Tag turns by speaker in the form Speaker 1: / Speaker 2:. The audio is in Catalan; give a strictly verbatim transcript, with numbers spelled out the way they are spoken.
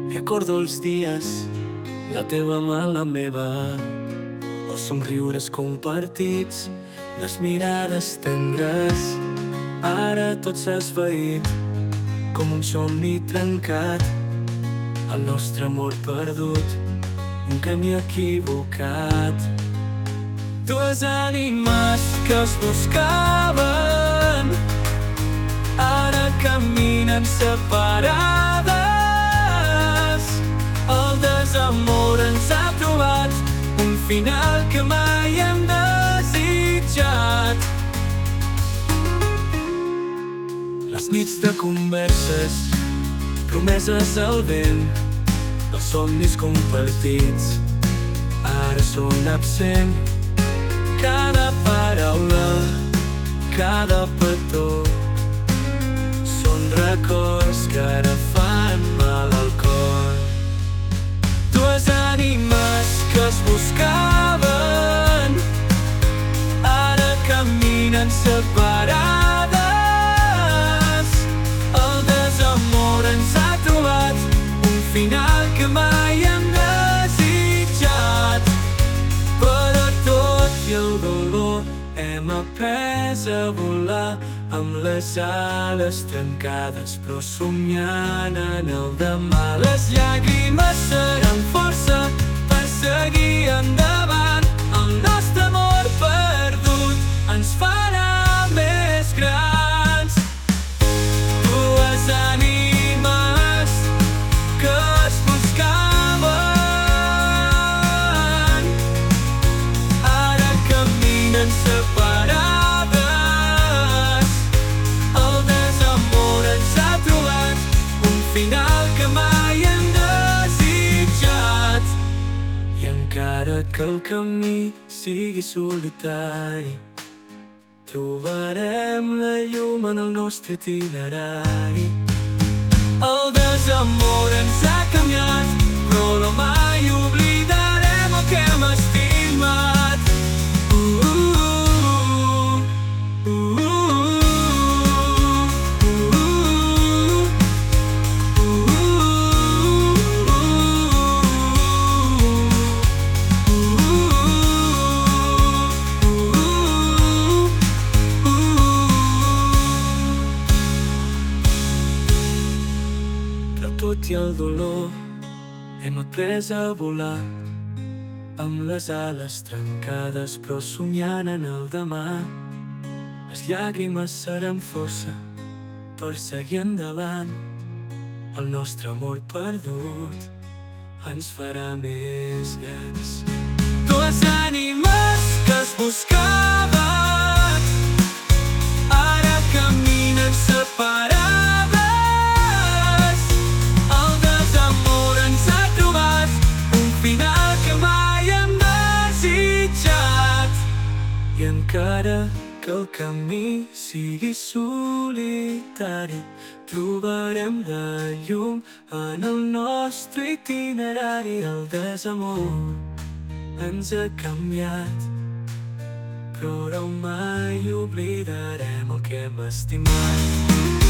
Speaker 1: Recordo els dies, la teva mà la meva, els somriures compartits, les mirades tendres. Ara tot s'ha esvaït, com un somni trencat, el nostre amor perdut, un camí equivocat. Dues ànimes que es buscaven, ara caminen separades. El desamor ens ha trobat, un final que mai hem desitjat. Les nits de converses, promeses al vent, els somnis compartits, ara són absent. Cada paraula, cada petó, són records que ara fan mal al cor. Dues ànimes que es buscaven, ara caminen separades. El desamor ens ha trobat, un final que mai hem desitjat. Però tot i el dolor hem après a volar, amb les ales trencades però somiant en el demà. Les llàgrimes seran força per seguir endavant. El nostre amor perdut ens farà més grans. Dues ànimes que es buscaven, ara caminen separades. Final que mai hem desitjat. I encara que el camí sigui solitari, trobarem la llum en el nostre itinerari. El desamor ens ha canviat, però no mai oblidarem el que hem estimat. Uh, uh, uh, uh, uh. Tot i el dolor hem après a volar, amb les ales trencades però somiant en el demà. Les llàgrimes seran força per seguir endavant. El nostre amor perdut ens farà més grans. Dues ànimes que es buscaven, ara caminen separades. I encara que el camí sigui solitari, trobarem la llum en el nostre itinerari. El desamor ens ha canviat, però mai oblidarem el que hem estimat.